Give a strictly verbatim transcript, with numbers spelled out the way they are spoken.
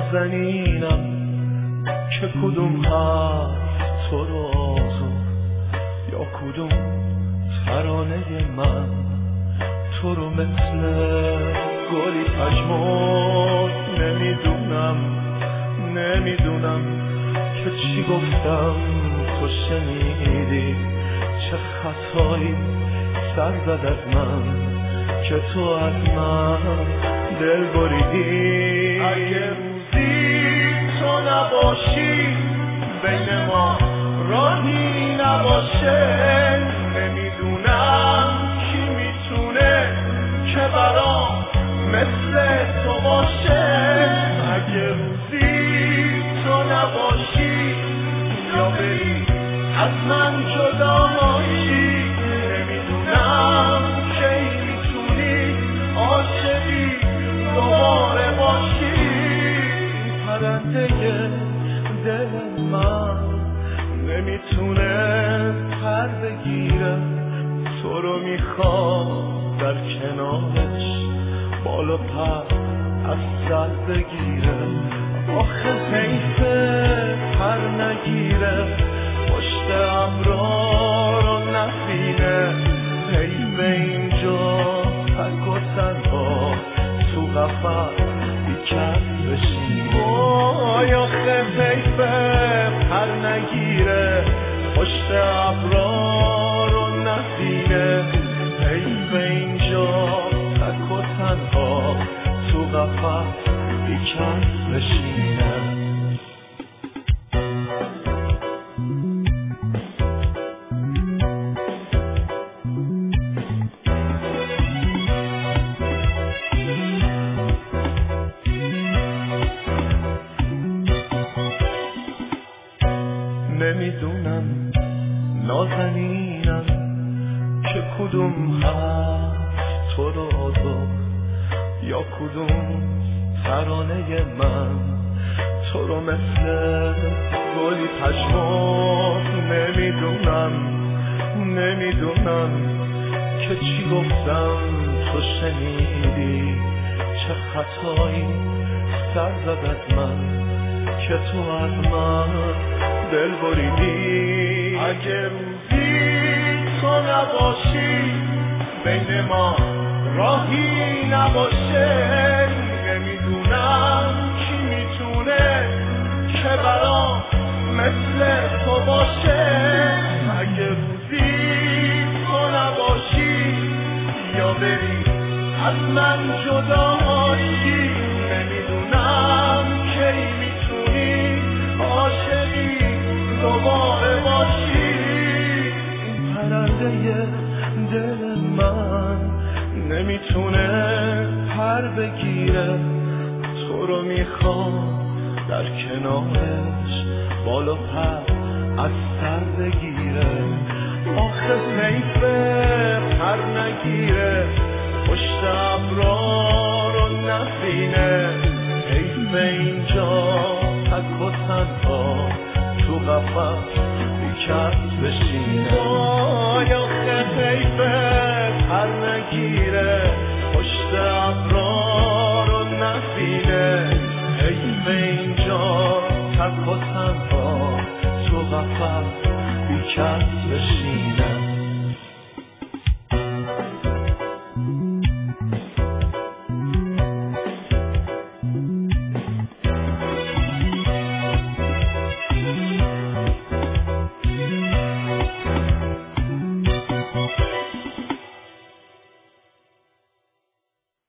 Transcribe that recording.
نازنینم که کدوم حرف تو رو آزرد یا کدوم ترانه من تو رو مثل گلی پژمرد. نمیدونم نمیدونم که چی گفتم تو شنیدی، چه خطایی سر زد از من که تو از من دل بریدی. اگه روزی تو نباشی بین ما راهی نباشه، نمیدونم کی میتونه که برام مثل تو باشه. اگه روزی تو نباشی یا بری از من جدا باشی، نمیدونم کی میتونی عاشقی دوباره باشی. پرنده دل من نمیتونه پر بگیره، تو رو میخواد در کنارش بالا پر از سر بگیره. آخه حیفه پر نگیره پشت ابرا رو نبینه، حیفه اینجا تک و تنها تو قفس بیکس بشینه. وای آخه حیفه پر نگیره پشت ابرا رو نبینه، حیفه اینجا تک و تنها تو قفس بیکس بشینه. نمیدونم نازنینم که کدوم حرف تو رو آزرد یا کدوم ترانه من تو رو مثل گلی پژمرد. نمیدونم نمیدونم که چی گفتم تو شنیدی، چه خطایی سر زد از من که تو از من دل بریدی. اگه روزی تو نباشی بین ما راهی نباشه، نمیدونم کی میتونه که برام مثل تو باشه. اگه روزی تو نباشی یا بری از من جدا باشی، نمیدونم کی میتونی عاشقی دوباره باشی. این پرنده دل من نمیتونه پر بگیره، تو رو میخوام در کنارش بالا پر از سر بگیره. آخه حیفه پر نگیره پشت ابرا رو نبینه، حیفه اینجا تک و تنها تو قفس بیکس بشینه. وای آخه حیفه پر نگیره پشت ابرا رو نبینه، حیفه اینجا